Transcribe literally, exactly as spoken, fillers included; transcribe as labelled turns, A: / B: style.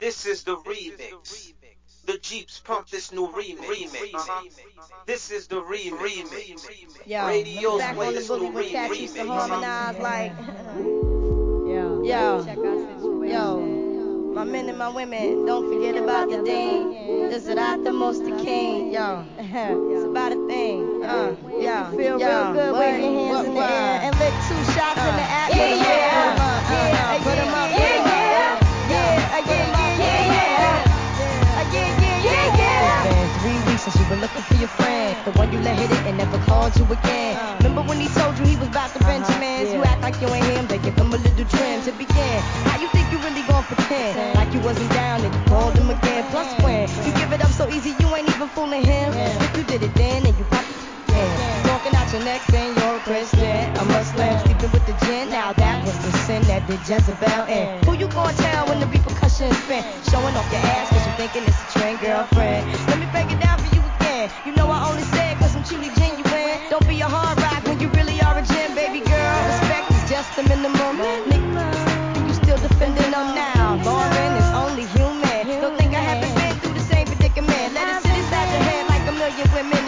A: This is the remix. The Jeeps pump this new remix. Uh-huh. This is the remix.
B: Yo,
A: Radios
B: back
A: play
B: on the
A: this
B: bully
A: new
B: when cats used to
A: remix.
B: harmonize like,
C: Yo,
B: yo,
C: check our situation.
B: yo, my men and my women, don't forget about the dean. This is not the most the king, yo. It's about a thing, uh, yo.
C: Feel
B: yo,
C: real good,
B: what,
C: wave your hands
B: what,
C: in the
B: what?
C: air and lick two shots in the air.
B: Yeah,
C: Put 'em
B: yeah,
C: up,
B: uh,
C: yeah,
B: uh, put 'em up,
C: yeah,
B: put 'em up,
C: yeah, yeah,
B: put 'em up,
C: yeah, yeah, yeah,
B: yeah, yeah, yeah, yeah.
C: It's been three weeks since you were looking for your friend, the one you let hit it and never called you again. Remember when he told you he was about to Benjamins? You act like you ain't him, they give him a little trim to begin. How you think you really gon' pretend like you wasn't down and you called him again? Plus when you give it up so easy, you ain't even fooling him. If you did it then and you probably can. Talking out your neck saying you're a Christian, a Muslim, sleeping with the gin. Now that was the sin that did Jezebel in. Who you gonna tell when the repercussions spin? Showing off your ass cause you thinking it's a trend, girlfriend. Let me break it down for you again. You know I only say it cause I'm truly genuine. Don't be a hard rock when you really are a gem, baby girl. Respect is just the minimum.